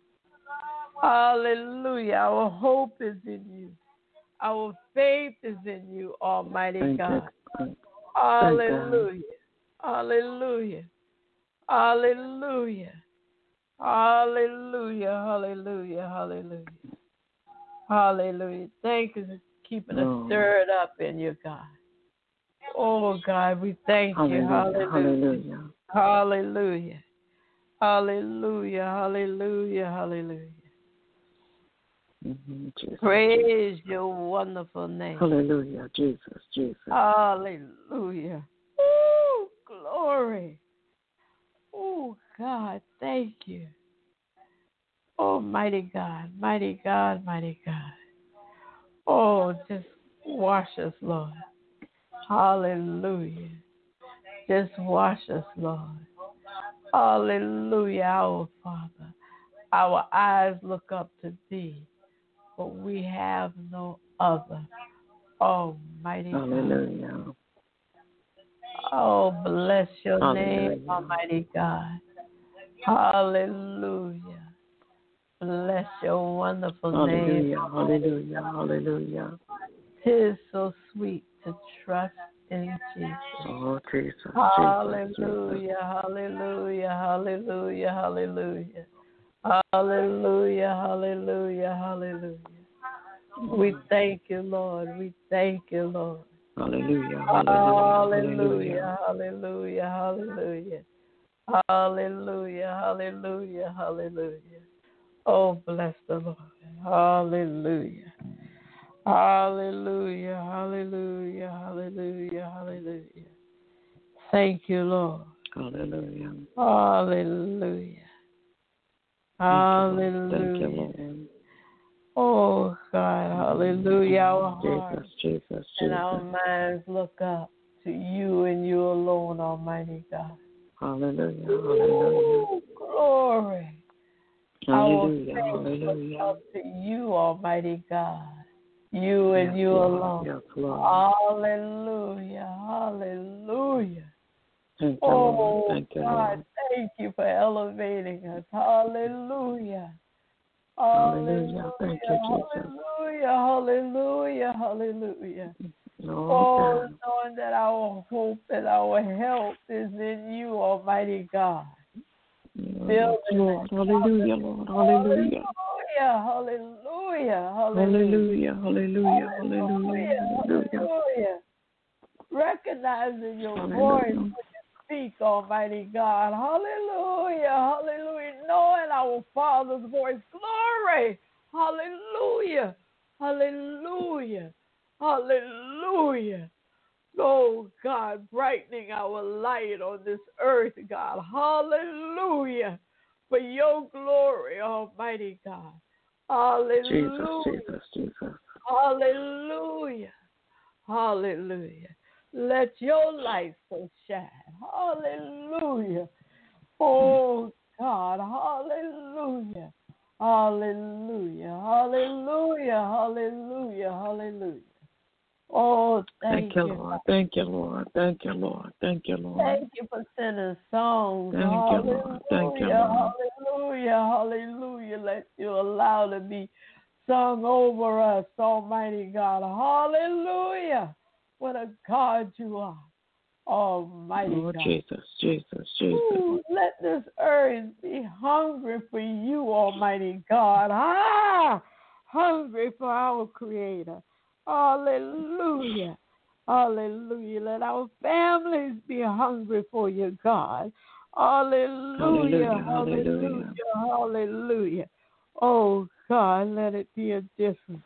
Hallelujah. Our hope is in you. Our faith is in you, Almighty Thank God. you. Hallelujah. Hallelujah. Hallelujah. Hallelujah. Hallelujah. Hallelujah. Hallelujah. Thank you for keeping Oh. us stirred up in you, God. Oh, God, we thank you. Hallelujah. Hallelujah. Hallelujah. Hallelujah. Hallelujah. Hallelujah. Mm-hmm, Jesus, Praise Jesus. your wonderful name. Hallelujah. Jesus, Jesus. Hallelujah. Ooh, glory. Oh, God, thank you. Oh, mighty God, mighty God, mighty God. Oh, just wash us, Lord. Hallelujah. Just wash us, Lord. Hallelujah, our Father. Our eyes look up to thee, but we have no other. Almighty Hallelujah. God. Oh, bless your Hallelujah. name, Almighty God. Hallelujah. Bless your wonderful Hallelujah. name. Hallelujah. Hallelujah. Tis so sweet to trust in Jesus. Oh, Jesus. Hallelujah, Jesus. hallelujah, hallelujah, hallelujah. Hallelujah, hallelujah, hallelujah. We thank you, Lord. We thank you, Lord. Hallelujah. Hallelujah, hallelujah, hallelujah. Hallelujah, hallelujah, hallelujah. Oh, bless the Lord. Hallelujah. Hallelujah, hallelujah, hallelujah, hallelujah. Thank you, Lord. Hallelujah. Hallelujah. Hallelujah. Thank you, Lord. Oh, God, hallelujah. Our hearts Jesus, Jesus, and Jesus. our minds look up to you and you alone, Almighty God. Hallelujah, hallelujah. Ooh, glory. Hallelujah, Our faith hallelujah. looks up to you, Almighty God. You and Yes, you Lord. alone. Yes, Lord. Hallelujah, hallelujah. Thank you, Oh, Lord. Thank you, God, Lord. thank you for elevating us. Hallelujah. Hallelujah. Thank you, Jesus. Hallelujah, hallelujah, hallelujah. Lord Oh, God. knowing that our hope and our help is in you, Almighty God. Yes, Lord. Hallelujah, Lord. Hallelujah. Hallelujah, hallelujah, Hallelujah, hallelujah, hallelujah, hallelujah. hallelujah. Recognizing your Hallelujah. voice when you speak, Almighty God. Hallelujah, hallelujah. Knowing our Father's voice. Glory. Hallelujah, hallelujah, hallelujah. Oh, God, brightening our light on this earth, God. Hallelujah. For your glory, Almighty God. Hallelujah. Jesus, Jesus, Jesus. Hallelujah. Hallelujah. Let your light so shine. Hallelujah. Oh, God. Hallelujah. Hallelujah. Hallelujah. Hallelujah. Hallelujah. Oh, thank, Thank you, you, Lord. God. Thank you, Lord. Thank you, Lord. Thank you, Lord. Thank you for sending songs. Thank hallelujah. you, Lord. Thank you, Lord. Hallelujah. Hallelujah. Let you allow to be sung over us, Almighty God. Hallelujah. What a God you are. Almighty Lord God. Jesus, Jesus, Jesus. Ooh, let this earth be hungry for you, Almighty God. Ah, hungry for our Creator. Hallelujah. Hallelujah. Let our families be hungry for you, God. Hallelujah. Hallelujah, hallelujah. Hallelujah. Hallelujah. Oh, God, let it be a difference.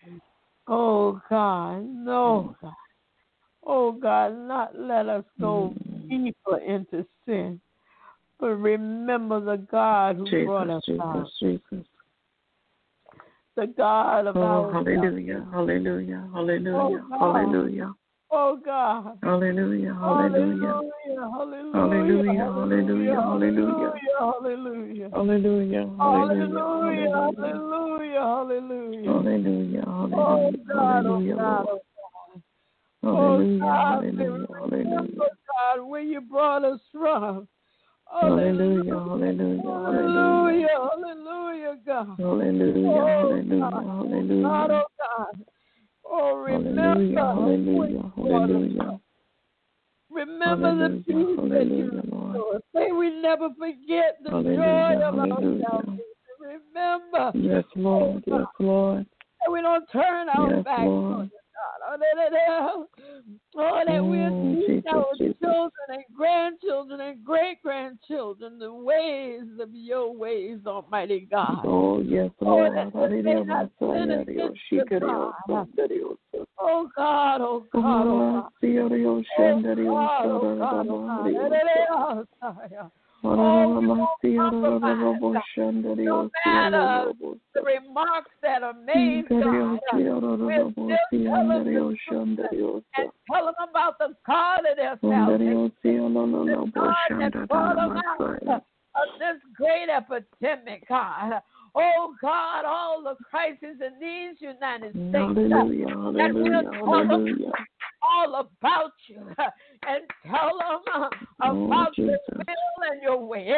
Oh, God. No, God. Oh, God, not let us go Mm. deeper into sin, but remember the God who Jesus, brought us Jesus, out. Jesus. The God of Oh, our hallelujah, hallelujah, hallelujah, Oh, God. hallelujah. Oh God. Hallelujah, hallelujah. Hallelujah, Hallelujah, hallelujah, hallelujah, hallelujah. hallelujah, Hallelujah, hallelujah, hallelujah, hallelujah, hallelujah. hallelujah, Oh hallelujah, God, oh hallelujah, God, Lord. oh Hallelujah, God, hallelujah, remember, hallelujah. God, where you brought us from. Hallelujah, hallelujah, Hallelujah, hallelujah, God. hallelujah, Oh, hallelujah, God, God, hallelujah. oh God. Oh, remember Hallelujah, where hallelujah, you brought us hallelujah. from. Remember the Hallelujah, peace that you hallelujah, Lord. restored. May we never forget the Hallelujah, joy of our hallelujah. salvation. Remember. Yes, Lord, Oh, yes, Lord. that we don't turn our Yes, backs Lord. on you, God. Oh, that we'll Mm, teach Jesus, our Jesus. children and grandchildren and great-grandchildren the ways of your ways, Almighty God. Oh, yes, Oh, Lord. that they may not sin against you, God. Oh, God, oh, God, oh, God. Oh, God, oh, God, oh, God. Oh, we won't compromise. No matter the remarks that are made, God, we'll still tell them the truth and tell them about the God of their salvation, the God that brought them out of this great epidemic, God. Oh, God, all the crises in these United States, hallelujah, that we'll hallelujah, tell them hallelujah. all about you and tell them Oh, about your Jesus. will and your way.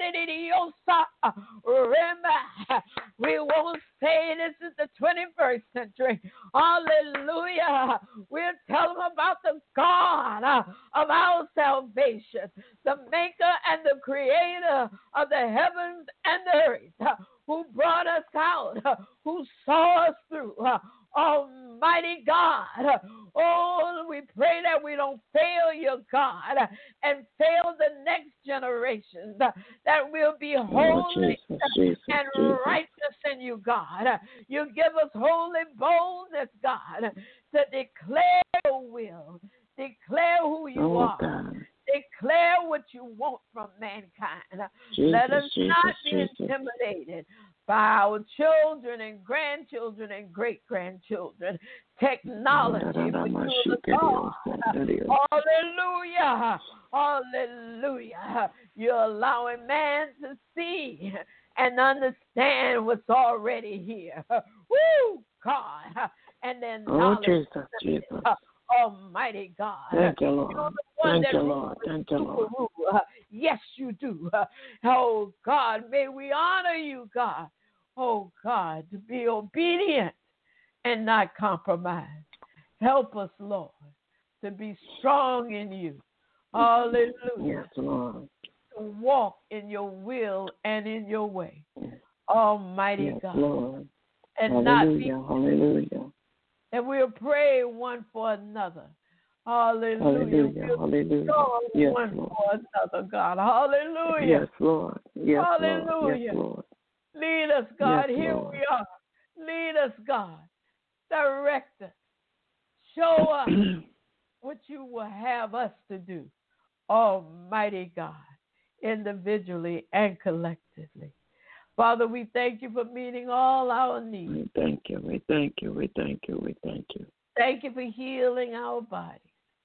Remember, we won't say this is the twenty-first century. Hallelujah. We'll tell them about the God of our salvation, the maker and the creator of the heavens and the earth, who brought us out, who saw us through. Almighty God. Oh, we pray that we don't fail you, God, and fail the next generations, that we'll be holy oh, Jesus, Jesus, and Jesus. righteous in you, God. You give us holy boldness, God, to declare your will, declare who you Oh, are. God. Declare what you want from mankind. Jesus, Let us Jesus, not be Jesus. intimidated by our children and grandchildren and great-grandchildren. Technology, but you are the God. Hallelujah. Hallelujah. You're allowing man to see and understand what's already here. Woo, God. And then Oh, knowledge. Jesus, Jesus. Almighty God. Thank you, Lord. You're the one Thank that you, rules Lord. and Thank you, Lord. superrule. Yes, you do. Oh, God, may we honor you, God. Oh, God, to be obedient and not compromise. Help us, Lord, to be strong in you. Hallelujah. Yes, Lord. To walk in your will and in your way. Almighty Yes, God. Lord. And not be Hallelujah, hallelujah. and we'll pray one for another. Hallelujah. Hallelujah, We'll hallelujah. strong Yes, one Lord. for another, God. Hallelujah. Yes, Lord. Yes, Hallelujah. Lord. Yes, Lord. Lead us, God. Yes, Here Lord. we are. Lead us, God. Direct us. Show us what you will have us to do. Almighty God, individually and collectively. Father, we thank you for meeting all our needs. We thank you. We thank you. We thank you. We thank you. Thank you for healing our bodies.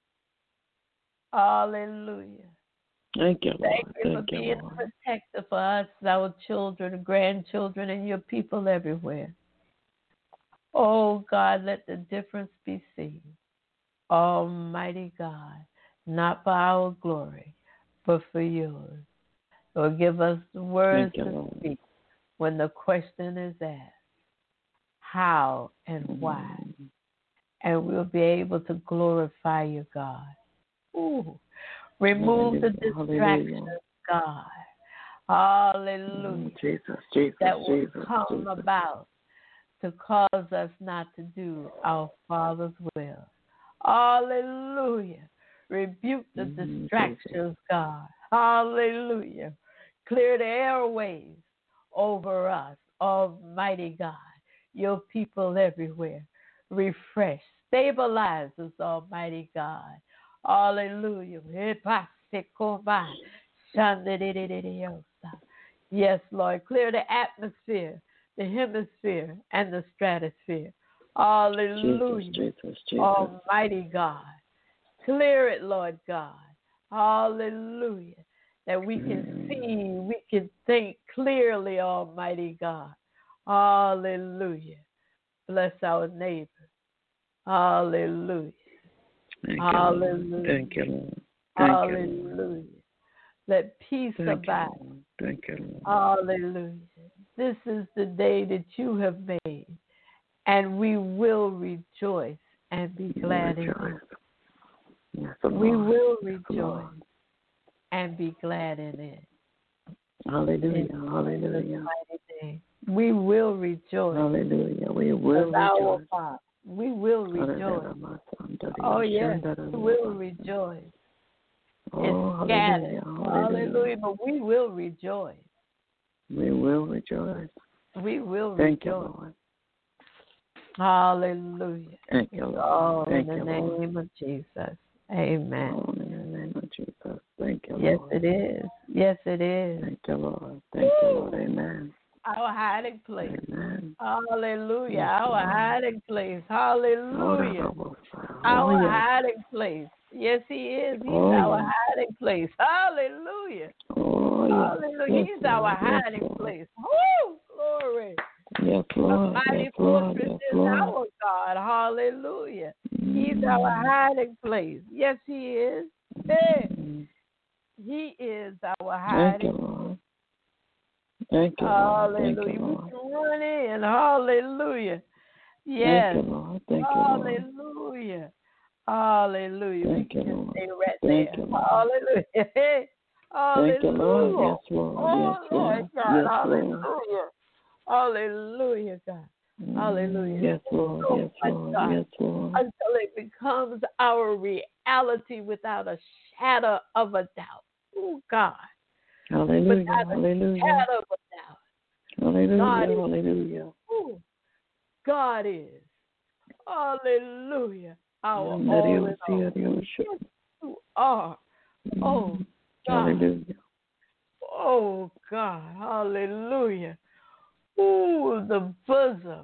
Hallelujah. Thank you, Lord. Thank you for Thank you, being Lord. a protector for us, our children, grandchildren, and your people everywhere. Oh, God, let the difference be seen. Almighty God, not for our glory, but for yours. Lord, give us the words Thank you, to Lord. speak when the question is asked, how and why? Mm. And we'll be able to glorify you, God. Ooh. Remove the Hallelujah, distractions, hallelujah. God. Hallelujah. Mm, Jesus, Jesus, That will Jesus, come Jesus. about to cause us not to do our Father's will. Hallelujah. Rebuke the Mm, distractions, God. Hallelujah. Clear the airways over us, Almighty God. Your people everywhere. Refresh. Stabilize us, Almighty God. Hallelujah. Yes, Lord. Clear the atmosphere, the hemisphere, and the stratosphere. Hallelujah. Jesus, Jesus, Jesus. Almighty God. Clear it, Lord God. Hallelujah. That we can see, we can think clearly, Almighty God. Hallelujah. Bless our neighbor. Hallelujah. Thank Hallelujah. You, Thank you, Lord. Thank Hallelujah. You, Let peace Thank abide. You, Thank you, Lord. Hallelujah. This is the day that you have made, and we will rejoice and be glad in it. Yes, we Lord. will Yes, rejoice Lord. and be glad in it. Hallelujah. In Hallelujah. mighty name. We will rejoice. Hallelujah. We will rejoice. Father. We will rejoice. Oh, yes. We will rejoice. Oh, It's hallelujah. scattered. Hallelujah. But we will rejoice. We will rejoice. We will Thank rejoice. You, Lord. Hallelujah. Thank you, Lord. Oh, Thank in the you, name Lord. of Jesus. Amen. Oh, in the name of Jesus. Thank you, yes, Lord. it is. Yes, it is. Thank you, Lord. Thank Woo! you, Lord. Amen. Our hiding place. Amen. Hallelujah. Yes, Our Lord. hiding place. Hallelujah. Oh, our yes. hiding place. Yes, He is. He's Oh, our yes. hiding place. Hallelujah. Oh, yes. Hallelujah. Yes, He's our Lord. hiding Yes, place. Woo! Glory. Yes, Lord. The mighty Yes, Lord. fortress Yes, is Lord. our God. Hallelujah. Mm. He's our hiding place. Yes, He is. Hey. Mm. He is our Thank you, hiding place. Lord. Thank you, Lord. Hallelujah. Thank you, We Lord. can run in. Hallelujah. Yes. Thank you, Lord. Thank you, Lord. Hallelujah. Hallelujah. Thank we you, can Lord. stay right Thank there. you, Lord. Hallelujah. Hallelujah. Thank you, Lord. Yes, Lord. Oh, Yes, Lord Lord. God. Yes, Hallelujah. Hallelujah, God. Lord. Hallelujah. Yes, Lord. So Yes, much, Lord. God, Yes, Lord. until it becomes our reality without a shadow of a doubt. Oh, God. Hallelujah. Without Hallelujah. a shadow of a doubt. Hallelujah. God is, Hallelujah. ooh, God is. Hallelujah. Our Mm, all in that all. is, that is. Yes, you are. Mm. Oh, God. Hallelujah. Oh, God. Hallelujah. Ooh, the bosom.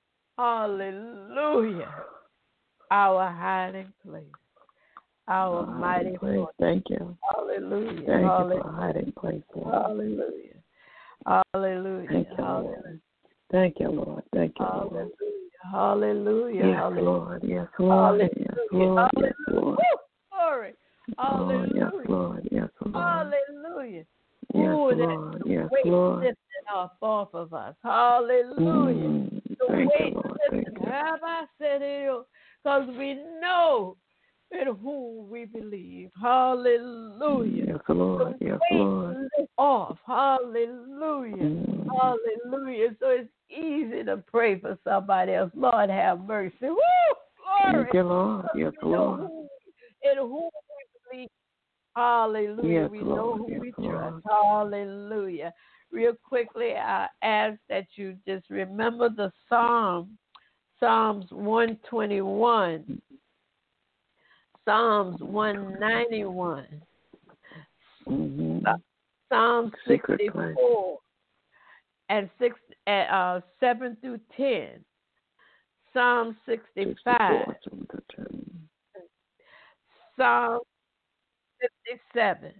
Hallelujah. Our hiding place. Our Our mighty hiding place. fortress. Thank you. Hallelujah. Thank Hallelujah. you for hiding place, Lord. Hallelujah. Hallelujah. Thank you, Hallelujah. Lord. Thank you, Lord. Thank you, Lord. Hallelujah. Yes, Hallelujah. Lord. Yes, Lord. Hallelujah. Yes, Lord. Yes, Lord. Woo! Glory. Oh, Hallelujah. yes, Lord. Yes, Lord. Hallelujah. Yes, Ooh, Lord. that Yes, weight Lord. lifted off off of us. Hallelujah. Mm, The thank you, weight Lord. lifted. Thank you. Have I said it? Because we know in whom we believe. Hallelujah. Yes, Lord. The Yes, weight Lord. lift off. Hallelujah. Mm. Hallelujah. So it's easy to pray for somebody else. Lord have mercy. Woo! Glory. Thank you, Lord. Yes, We know Lord. who, in whom we believe. Hallelujah. Yes, we Lord. know who Yes, we Lord. trust. Hallelujah. Real quickly, I ask that you just remember the Psalm, Psalms one twenty-one, Psalms one ninety-one, Mm-hmm. Psalm Secret sixty-four, and six, uh, seven through ten, Psalm sixty-five, Psalm fifty-seven,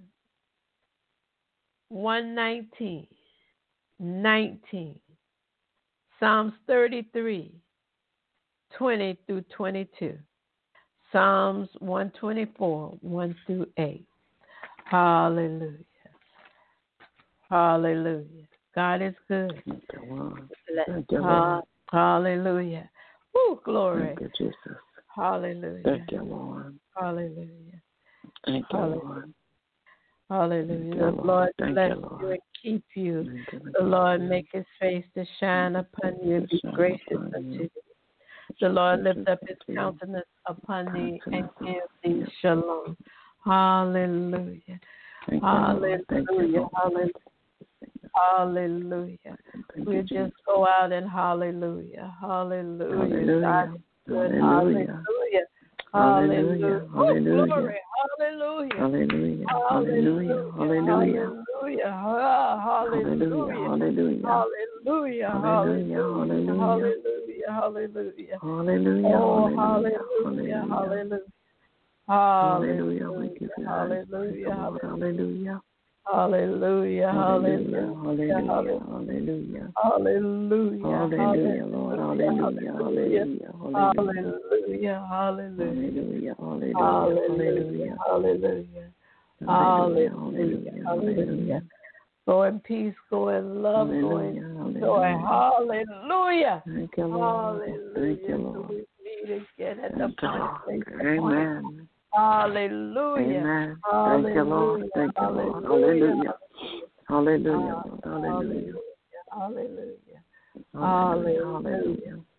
one nineteen, nineteen, Psalms thirty-three, twenty through twenty-two, Psalms one twenty-four, one through eight. Hallelujah. Hallelujah. God is good. Thank you, Lord. Bless- Thank you, Ha- Lord. Hallelujah. Woo, glory. Thank you, Jesus. Hallelujah. Thank you, Lord. Hallelujah. Thank you, Hallelujah. Lord. Hallelujah. Thank you, The Lord. Lord Thank bless you, you Lord. and keep you. Thank you, The Lord Lord. make his face to shine upon you and be Shine gracious upon unto you. you. The Lord lift up his Gracious unto you. countenance upon thee and Countenance give upon thee you. shalom. Hallelujah. Thank you, Lord. Thank you, Hallelujah. Lord. Hallelujah. Hallelujah. Thank We you, just Jesus. go out and hallelujah. Hallelujah. Hallelujah. God is good. Hallelujah. Hallelujah. Hallelujah. Oh, Hallelujah. glory. Hallelujah. Hallelujah. Hallelujah. Hallelujah. Hallelujah. Hallelujah. Hallelujah. Hallelujah. Hallelujah. Hallelujah. Hallelujah. Hallelujah. Oh, Hallelujah. hallelujah. Hallelujah. Hallelujah. We give you Hallelujah. Hallelujah. Hallelujah. Hallelujah. Hallelujah. Hallelujah. Hallelujah. Hallelujah, Lord. Hallelujah. Hallelujah. Hallelujah. Hallelujah. Hallelujah. Hallelujah. Hallelujah. Hallelujah. Hallelujah. Hallelujah. Go in peace, go in love, go in joy. Hallelujah. Thank you, Lord. Thank you, Lord. We meet again at the point. Amen. Hallelujah. Amen. Thank you, Lord. Thank you, Lord. Hallelujah. Hallelujah. Hallelujah. Hallelujah. Hallelujah. Hallelujah.